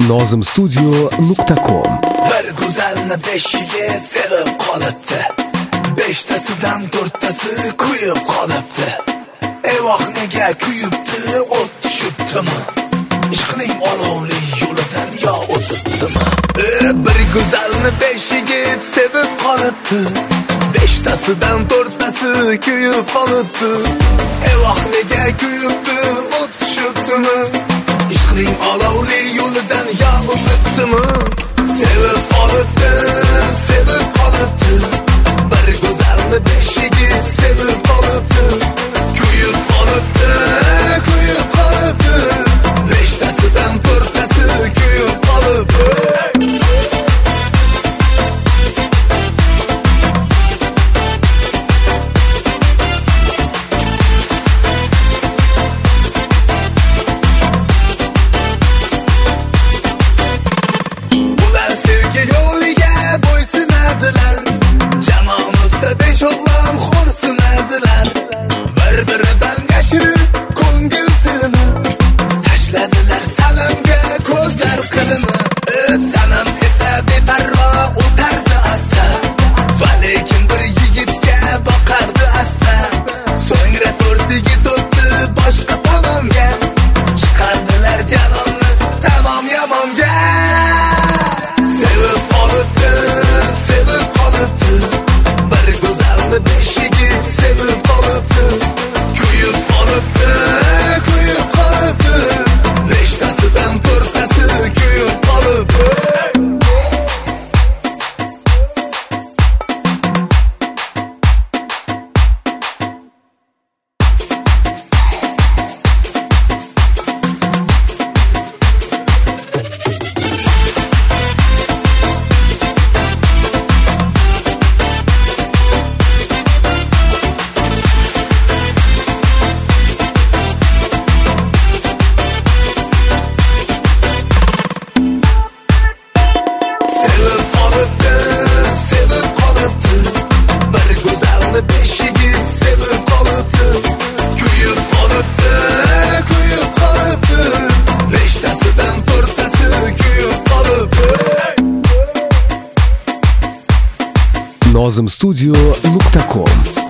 nozimstudio.com. Bir go'zalni 5 yigit sevib qolibdi. 5tasidan 4tasi kuyib qolibdi. Evoh nega kuyibdi, o't tushibdimi? Ishqning olovli yo'lidan yo o'tibdimi? Bir go'zalni 5 yigit sevib qolibdi. 5tasidan 4tasi kuyib qolibdi. Evoh nega kuyibdi, o't tushibdimi? Ishqning olovli yo'lidan yo o'tibdimi? Sevib qolibdi, sevib qolibdi. Bir go'zalni 5 yigit sevib qolibdi. Kuyib qolibdi, kuyib qolibdi. 5tasidan 4tasi kuyib qolibdi. O'g'lon xo'rsinadilar. Bir-biridan yashirib ko'ngil sirini tashladilar sanamga ko'zlar qirini. Sanam esa beparvo o'tardi asta, va lekin bir yigitga boqardi asta. So'ngra 4 yigit o'tdi boshqa tomonga, chiqardilar janonni tamom yomonga. Sevib qolibdi, sevib qolibdi. 5 yigit sevib qolibdi. Kuyib qolibdi, kuyib qolibdi. 5tasidan 4tasi kuyib qolibdi. nozimstudio.com